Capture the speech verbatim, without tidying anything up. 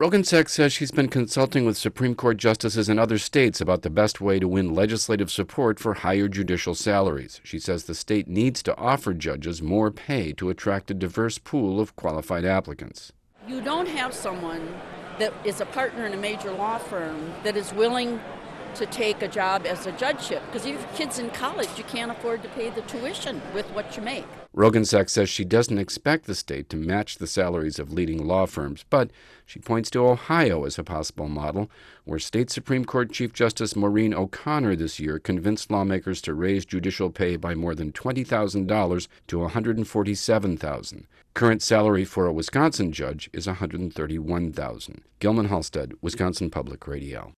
Roggensack says she's been consulting with Supreme Court justices in other states about the best way to win legislative support for higher judicial salaries. She says the state needs to offer judges more pay to attract a diverse pool of qualified applicants. You don't have someone that is a partner in a major law firm that is willing to take a job as a judgeship, because if you have kids in college, you can't afford to pay the tuition with what you make. Roggensack says she doesn't expect the state to match the salaries of leading law firms, but she points to Ohio as a possible model, where State Supreme Court Chief Justice Maureen O'Connor this year convinced lawmakers to raise judicial pay by more than twenty thousand dollars to one hundred forty-seven thousand dollars. Current salary for a Wisconsin judge is one hundred thirty-one thousand dollars. Gilman Halstead, Wisconsin Public Radio.